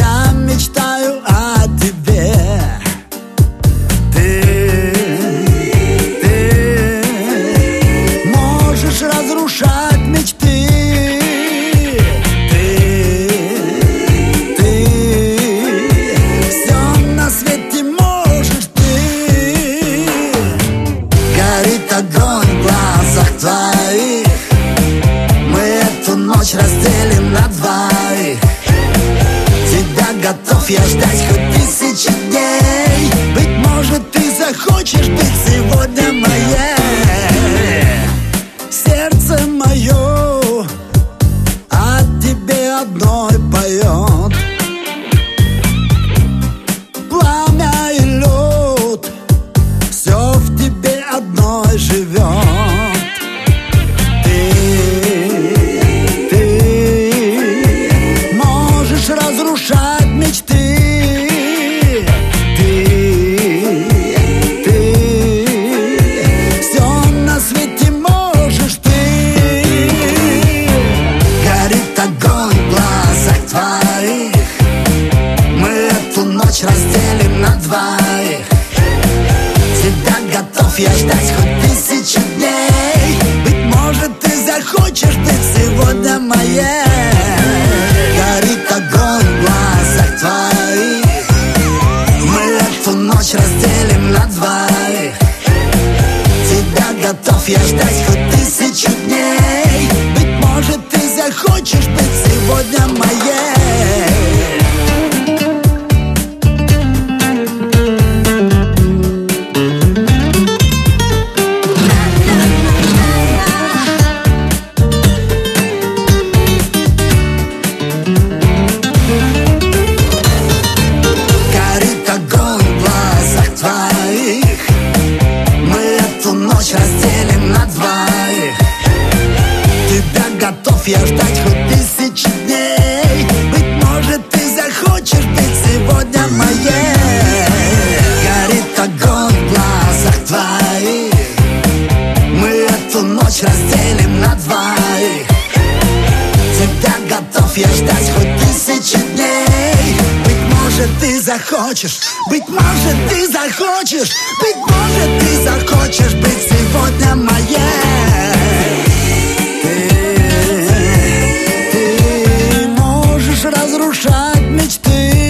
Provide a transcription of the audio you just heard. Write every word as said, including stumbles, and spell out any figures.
Я мечтаю о тебе. Ты, ты можешь разрушать мечты. Ты, ты все на свете можешь ты. Горит огонь в глазах твоих. Мы эту ночь разделим на двоих. Тебя готов я ждать хоть тысячи дней. Быть может, ты захочешь быть сегодня моей. Сердце мое о тебе одной поет. Пламя и лед, все в тебе одной живет. Разрушать мечты. Ты, ты все на свете можешь ты. Горит огонь в глазах твоих. Мы эту ночь разделим на двоих. Тебя готов я ждать хоть тысячу дней. Быть может, ты захочешь быть сегодня моей. Горит огонь в глазах твоих. Мы эту ночь разделим на двоих. Тебя готов я ждать хоть тысячу дней. Быть может, ты захочешь быть сегодня моей. Разделим на двоих. Тебя готов я ждать хоть тысячи дней. Быть может, ты захочешь быть сегодня моей. Горит огонь в глазах твоих. Мы эту ночь разделим на двоих. Тебя готов я ждать хоть тысячи дней. Быть может, ты захочешь. Быть может, ты захочешь. Быть может, ты захочешь быть сегодня моей. Ты, ты можешь разрушать мечты.